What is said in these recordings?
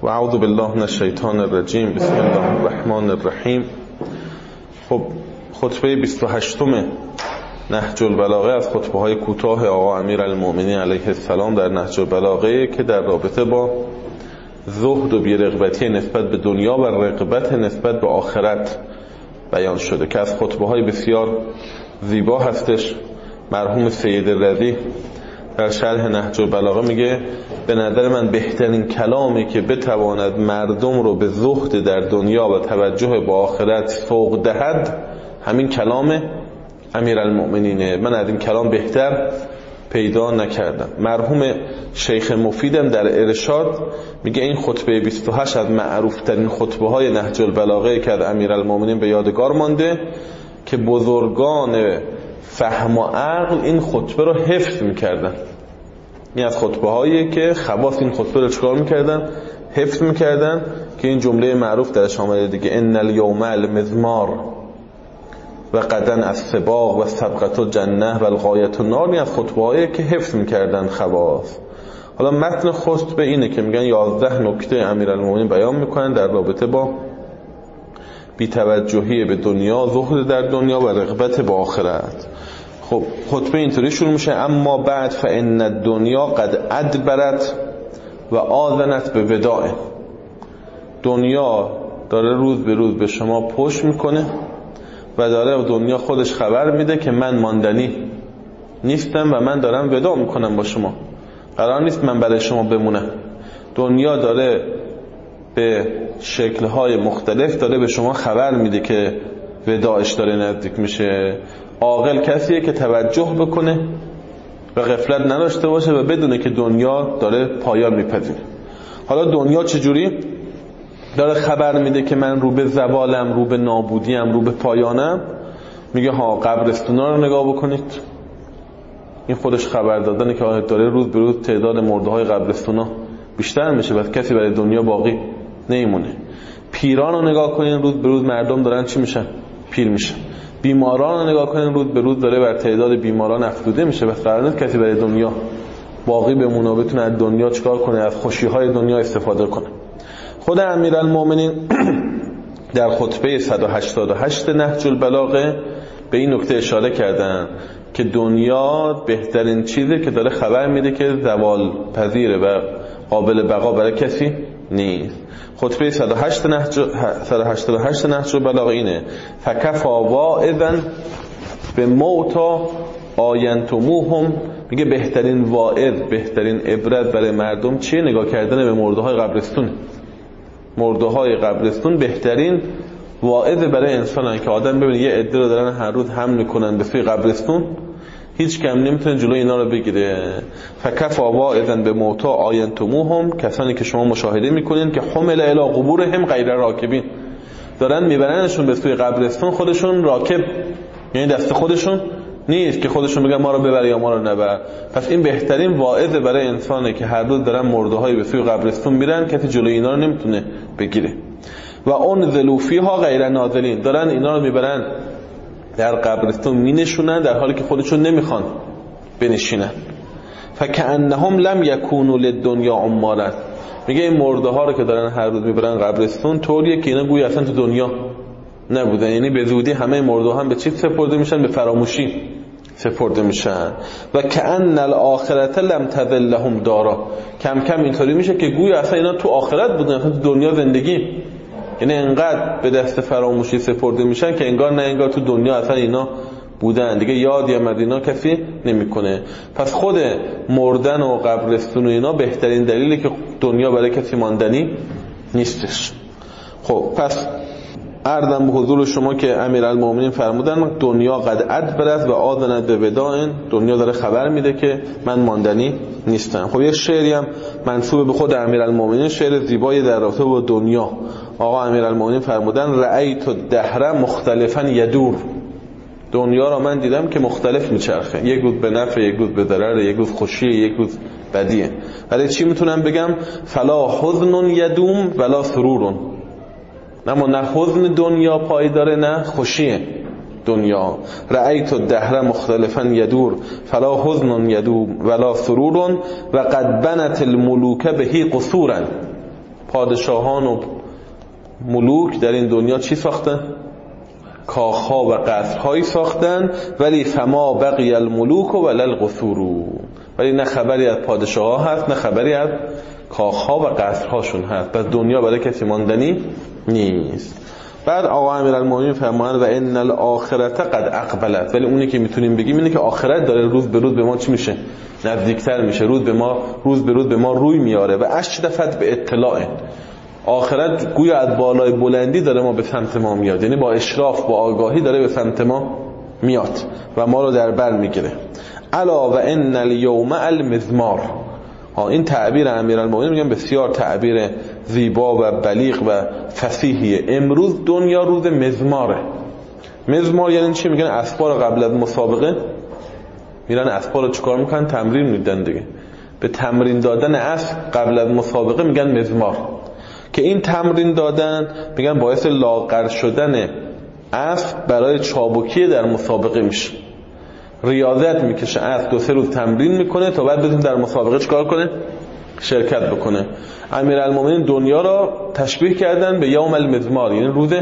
و اعوذ بالله من الشیطان الرجیم. بسم الله الرحمن الرحیم. خب خطبه 28 نهج البلاغه از خطبه های کوتاه آقا امیرالمؤمنین علیه السلام در نهج البلاغه که در رابطه با زهد و بی‌رغبتی نسبت به دنیا و رغبت نسبت به آخرت بیان شده که از خطبه های بسیار زیبا هستش. مرحوم سید رضی در شرح نهج البلاغه میگه به نظر من بهترین کلامی که بتواند مردم رو به زهد در دنیا و توجه به آخرت سوق دهد همین کلام امیرالمؤمنینه. من از این کلام بهتر پیدا نکردم. مرحوم شیخ مفیدم در ارشاد میگه این خطبه 28 از معروف ترین خطبه های نهج البلاغه که از امیرالمؤمنین به یادگار مانده که بزرگان فهم و عقل این خطبه رو حفظ میکردن. این از خطبه هایی که خواص این خطبه رو چکار میکردن؟ حفظ میکردن که این جمله معروف درش آمده دیگه ان الیوم المزمار و غدا السباق و سبقت الجنه و الغایت النار. این از خطبه هایی که حفظ میکردن خواص. حالا متن خطبه اینه که میگن 11 نکته امیرالمؤمنین بیان میکنن در رابطه با بی‌توجهی به دنیا، زهد در دنیا و رغبت به آخرت. خب خطبه اینطوری شروع میشه: اما بعد فان الدنیا قد ادبرت و آذنت به وداع. دنیا داره روز به روز به شما پشت میکنه و داره دنیا خودش خبر میده که من ماندنی نیستم و من دارم وداع میکنم با شما. قرار نیست من برای شما بمونم. دنیا داره به شکل‌های مختلف داره به شما خبر میده که وداعش داره نزدیک میشه. عاقل کسیه که توجه بکنه و غفلت نداشته باشه و بدونه که دنیا داره پایان میپذیره. حالا دنیا چجوری داره خبر میده که من رو به زوالم، رو به نابودیم، رو به پایانم؟ میگه ها قبرستونا رو نگاه بکنید. این خودش خبر دادنه که داره روز به روز تعداد مرده‌های قبرستونا بیشتر میشه و کسی برای دنیا باقی نمیمونه. پیران رو نگاه کنین، روز به روز مردم دارن چی میشن؟ پیر میشن. بیماران رو نگاه کنین، روز به روز داره بر تعداد بیماران افزوده میشه. بس قرار نیست کسی برای دنیا باقی بمونه و بتونه از دنیا چیکار کنه؟ از خوشی‌های دنیا استفاده کنه. خود امیرالمؤمنین در خطبه 188 نهج البلاغه به این نکته اشاره کردن که دنیا بهترین چیزه که داره خبر میده که زوال پذیره و قابل بقا برای کسی نیست. خطبه 188 نهج البلاغه اینه: فکفا واعظا به موتا آینتموهم. میگه بهترین واعظ، بهترین عبرت برای مردم چیه؟ نگاه کردن به مرده‌های قبرستون. مرده‌های قبرستون بهترین واعظ برای انسانن که آدم ببینه یه عده رو دارن هر روز حمل میکنن به سوی قبرستون، هیچ کم نمیتونه جلوی اینا رو بگیره. فکفا واعظا به موتا آینتموهم، کسانی که شما مشاهده میکنین که حمل الی قبورهم غیر راکبین، دارن میبرنشون به سوی قبرستون، خودشون راکب یعنی دست خودشون نیست که خودشون بگن ما رو ببر یا ما رو نبر. پس این بهترین واعظ برای انسانه که هر روز دارن مرده‌های به سوی قبرستون میرن، کسی جلوی اینا رو نمیتونه بگیره. و انزلوا فیها غیر نازلین، دارن اینا رو میبرن در قبرستون مینشونن در حالی که خودشون نمیخوان بنشینن. فکأنهم لم یکونوا للدنیا عمارا. میگه این مرده ها رو که دارن هر روز میبرن قبرستون طوریه که اینا گویا اصلا تو دنیا نبودن، یعنی به زودی همه مرده هم به چی سپرده میشن؟ به فراموشی سپرده میشن. و کأن الاخرة لم تذل لهم دارا، کم کم اینطوری میشه که گویا اصلا اینا تو آخرت بودن، اصلا تو دنیا زندگی، یعنی انقدر به دست فراموشی سپرده میشن که انگار نه انگار تو دنیا اصلا اینا بودن دیگه، یادی از اینا کسی نمیکنه. پس خود مردن و قبرستون و اینا بهترین دلیلی که دنیا برای کسی ماندنی نیستش. خب پس عرضم به حضور شما که امیرالمؤمنین فرمودن دنیا قد ادبرت و آذنت به وداع، دنیا داره خبر میده که من ماندنی نیستم. خب یه شعری هم منسوب به خود امیرالمؤمنین، شعر زیبایی در رابطه با دنیا. آقا امیرالمؤمنین فرمودن رأیت الدهر مختلفا یدور. دنیا را من دیدم که مختلف میچرخه، یک روز به نفع، یک روز به ضرر، یک روز خوشیه، یک روز بدیه. ولی چی میتونم بگم؟ فلا حزن یدوم ولا سرور. اما نه حزن دنیا پایداره نه خوشی دنیا. رأیت الدهر مختلفا یدور فلا حزن یدوم ولا سرور و قد بنت الملوک بهی قصورا. پادشاهان و ملوک در این دنیا چی ساختن؟ کاخها و قصرهایی ساختن، ولی فما بقی الملوک و القصور، ولی نه خبری از پادشاه ها هست نه خبری از کاخها و قصرهاشون هست. پس دنیا برای کسی ماندنی نیست. بعد آقا امیرالمومنین فرمایند و ان الاخرت قد اقبلت، ولی اونی که میتونیم بگیم اینه که آخرت داره روز به روز به ما چی میشه؟ نزدیکتر میشه، روز به روز به ما روی میاره. و اشرفت به اطلاع، آخرت گویا از بالای بلندی داره ما به سمت ما میاد، یعنی با اشراف با آگاهی داره به سمت ما میاد و ما رو در بر میگیره. الا و ان الیوم المزمار، این تعبیر امیرالمومنین میگن بسیار تعبیر زیبا و بلیغ و فصیحیه. امروز دنیا روز مزماره. مزمار یعنی چی؟ میگن اسبار قبل از مسابقه میرن اسبار رو چیکار میکنن؟ تمرین میدن دیگه. به تمرین دادن اسب قبل از مسابقه میگن مزمار، که این تمرین دادن میگن باعث لاغر شدن اسب برای چابکی در مسابقه میشه. ریاضت میکشه اسب 2-3 روز تمرین میکنه تا بعد بتونه در مسابقه چیکار کنه؟ شرکت بکنه. امیرالمومنین دنیا را تشبیه کردن به یوم المزمار، یعنی روز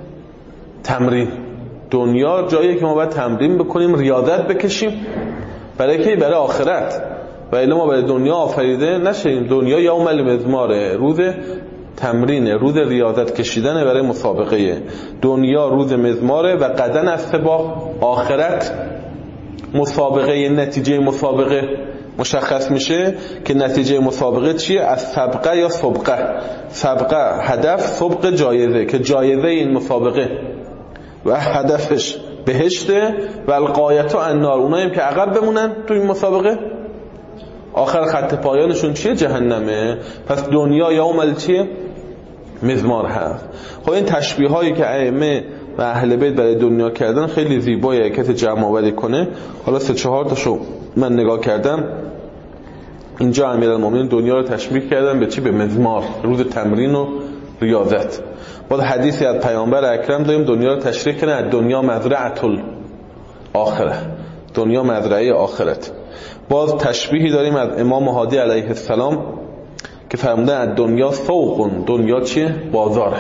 تمرین. دنیا جاییه که ما باید تمرین بکنیم، ریاضت بکشیم. برای کی؟ برای آخرت. و الا ما برای دنیا آفریده نشیم. دنیا یوم المزماره، روز تمرینه، روز ریاضت کشیدنه برای مسابقه. دنیا روز مزماره و غدا از سباق، آخرت مسابقه. نتیجه مسابقه مشخص میشه که نتیجه مسابقه چیه؟ از سبقه یا سبقه. سبقه هدف، سبق جایزه، که جایزه این مسابقه و هدفش بهشته و الغایت النار. اوناییم که عقب بمونن تو این مسابقه آخر خط پایانشون چیه؟ جهنمه. پس دنیا یوم چیه؟ مزمار هست. خب این تشبیه هایی که ائمه و اهل بیت برای دنیا کردن خیلی زیبایه، کسی جمع آوری کنه. حالا 3-4 تاشو من نگاه کردم. اینجا امیرالمومنین دنیا رو تشبیه کردن به چی؟ به مزمار، روز تمرین و ریاضت. بعد حدیثی از پیامبر اکرم داریم دنیا رو تشریح کردن دنیا مزرعه الاخره، دنیا مزرعه آخرت. باز تشبیهی داریم از امام هادی علیه السلام که فرمودن از دنیا سوق، دنیا چیه؟ بازاره.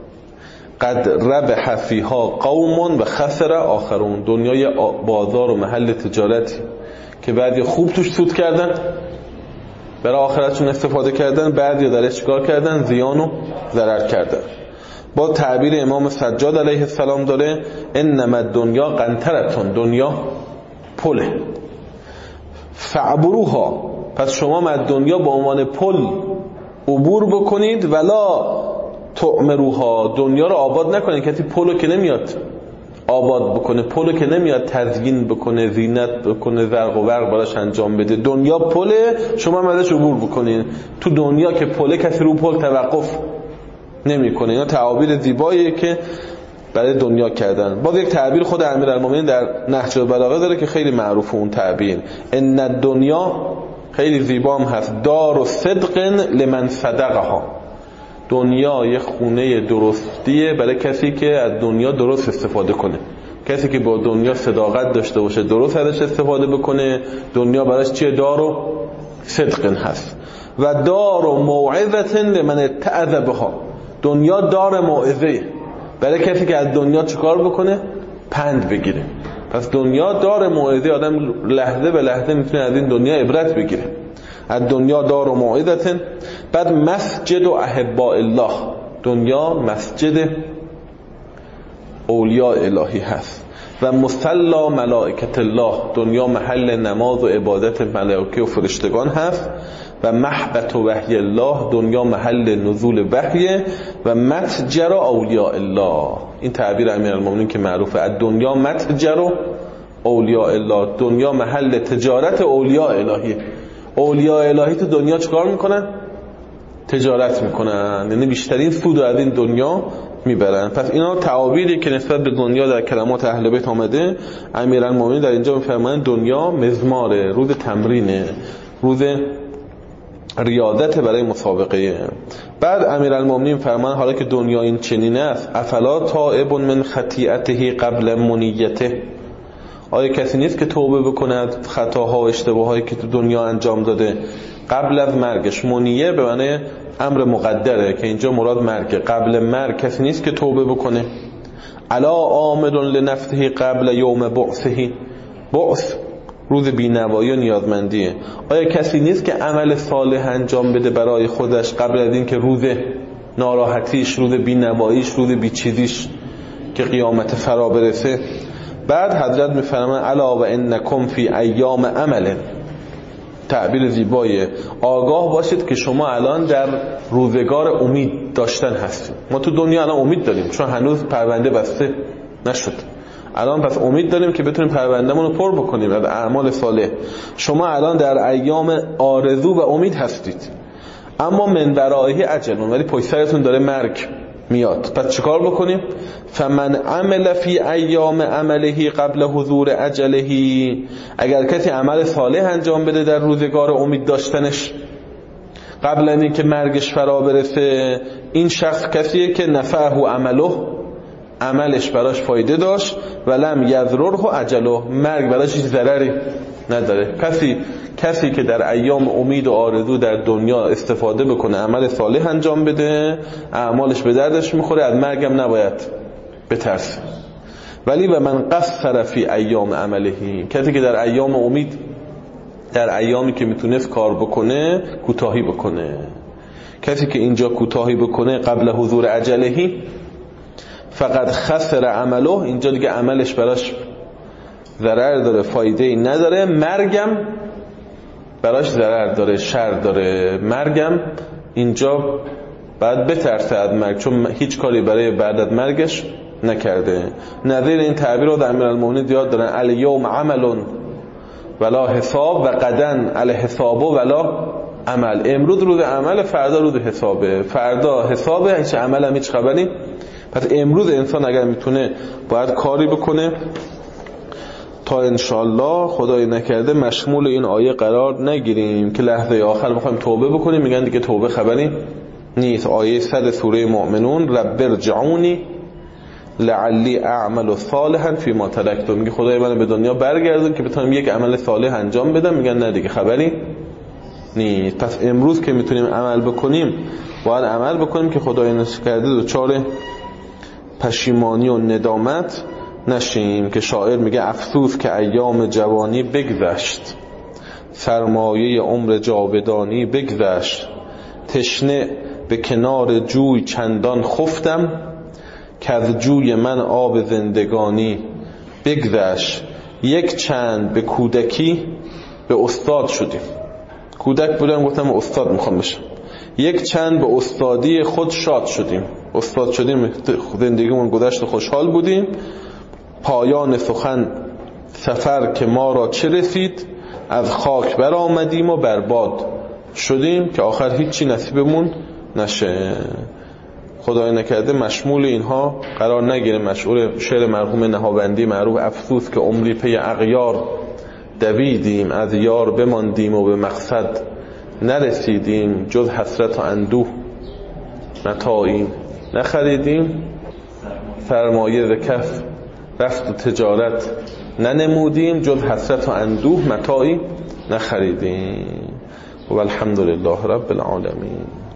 قد ربح فیها قوم و خسر آخرون، دنیا یه بازار و محل تجارتی که بعضی خوب توش سود کردن، برای آخرتشون استفاده کردن، بعضی درش چیکار کردن؟ زیان و ضرر کردن. با تعبیر امام سجاد علیه السلام داره انما الدنیا قنطرتون، دنیا پله، فعبروها، پس شما از دنیا با عنوان پل عبور بکنید، ولا تعمروها، دنیا رو آباد نکنید. کسی پلو که نمیاد آباد بکنه، پلو که نمیاد تزیین بکنه، زینت بکنه، زرق و برق براش انجام بده. دنیا پله، شما هم ازش عبور بکنید. تو دنیا که پله کسی رو پل توقف نمیکنه. اینا تعابیر زیباییه که برای دنیا کردن. باز یک تعبیر خود امیرالمومنین در نهج البلاغه داره که خیلی معروفه اون تعبیر، ان الدنیا، خیلی زیبا هم هست، دار صدق لمن صدقها، دنیا یه خونه درستیه برای کسی که از دنیا درست استفاده کنه. کسی که با دنیا صداقت داشته باشه، درست ازش استفاده بکنه، دنیا براش چیه؟ دار و صدق هست. و دار و موعظه لمن اتعظ بها، دنیا دار موعظه برای کسی که از دنیا چیکار بکنه؟ پند بگیره. پس دنیا دار موعظه، آدم لحظه به لحظه میتونه از این دنیا عبرت بگیره. از دنیا دار و موعظه. بعد مسجد و احباء الله، دنیا مسجد اولیاء الهی هست. و مصلا ملائکت الله، دنیا محل نماز و عبادت ملائکه و فرشتگان هست. و محبت و وحی الله، دنیا محل نزول وحی. و متجر اولیاء الله، این تعبیر امیرالمومنین که معروفه، از دنیا متجر اولیاء الله، دنیا محل تجارت اولیاء الهی. اولیاء الهی تو دنیا چیکار میکنن؟ تجارت میکنن، یعنی بیشترین سود از این دنیا میبرن. پس اینا تعابیری که نسبت به دنیا در کلمات اهل بیت آمده. امیرالمومنین در اینجا میفرمایند دنیا مزماره، روز تمرینه، روز ریاضت برای مسابقه. بعد امیرالمومنین فرمان حالا که دنیا این چنین است، افلا تائب من خطیئته قبل منیته، آیا کسی نیست که توبه بکنه از خطاها و اشتباهایی که تو دنیا انجام داده قبل از مرگش؟ منیه به معنی امر مقدره که اینجا مراد مرگ. قبل مرگ کسی نیست که توبه بکنه. الا عامل لنفسه قبل یوم بعثه. بعث روز بینوایی و نیازمندیه. آیا کسی نیست که عمل صالح انجام بده برای خودش قبل از این که روز ناراحتیش، روز بینواییش، روز بیچیزیش که قیامت فرا برسه؟ بعد حضرت میفرماید الا و انکم فی ایام عمل. تعبیر زیباییه. آگاه باشید که شما الان در روزگار امید داشتن هستید. ما تو دنیا الان امید داریم چون هنوز پرونده بسته نشد. الان پس امید داریم که بتونیم پروندهمون رو پر بکنیم از اعمال صالح. شما الان در ایام آرزو و امید هستید، اما من ورائه اجل، ولی پشت سرتون داره مرگ میاد. پس چیکار بکنیم؟ فمن عمل فی ایام عمله قبل حضور اجله. اگر کسی عمل صالح انجام بده در روزگار امید داشتنش قبل از اینکه مرگش فرا برسه، این شخص کسیه که نفعه عمله، عملش براش فایده داشت، ولم یضرره اجله، مرگ براش هیچ ضرری نداره. کسی که در ایام امید و آرزو در دنیا استفاده بکنه، عمل صالح انجام بده، اعمالش به دردش میخوره، از مرگم نباید بترسه. ولی و من قصر فی ایام عمله، کسی که در ایام امید، در ایامی که میتونست کار بکنه، کوتاهی بکنه. کسی که اینجا کوتاهی بکنه قبل حضور اجله، فقط خسر عمله، اینجا دیگه عملش براش ضرر داره، فایده ای نداره. مرگم براش ضرر داره، شر داره. مرگم اینجا بعد بترسه از مرگ، چون هیچ کاری برای بعد از مرگش نکرده. نظیر این تعبیر رو در امیرالمومنین زیاد دارن: الیوم عمل ولا حساب و غدا الحساب ولا عمل. امروز روز عمل، فردا روز حسابه. فردا حسابه، هیچ عمل هم هیچ خبری. پس امروز انسان اگر میتونه باید کاری بکنه تا انشالله خدای نکرده مشمول این آیه قرار نگیریم که لحظه آخر بخوایم توبه بکنیم میگن دیگه توبه خبری نیست. آیه 100 سوره مؤمنون: رب ارجعونی لعلی اعمل صالحا فیما ترکت. میگه خدای منو به دنیا برگردون که بتونم یک عمل صالح انجام بدم. میگن نه دیگه خبری نیست. پس امروز که میتونیم عمل بکنیم باید عمل بکنیم که خدای نکرده دچار پشیمانی و ندامت نشیم. که شاعر میگه افسوس که ایام جوانی بگذشت، سرمایه عمر جاودانی بگذشت. تشنه به کنار جوی چندان خفتم، که از جوی من آب زندگانی بگذشت. یک چند به کودکی به استاد شدیم. کودک بودم گفتم استاد میخوام بشم. یک چند به استادی خود شاد شدیم. استاد شدیم، زندگیمون گذشت، خوشحال بودیم. پایان سخن سفر که ما را چه رسید، از خاک بر آمدیم و برباد شدیم، که آخر هیچی نصیبمون نشه. خدای نکرده مشمول اینها قرار نگیره. مشهور شعر مرحوم نهاوندی معروف: افسوس که عمری پی اغیار دویدیم، از یار بماندیم و به مقصد نرسیدیم. جز حسرت و اندوه متاعی نخریدیم. سرمایه ز کف رفت و تجارت ننمودیم. جز حسرت و اندوه متاعی نخریدیم. و الحمدلله رب العالمین.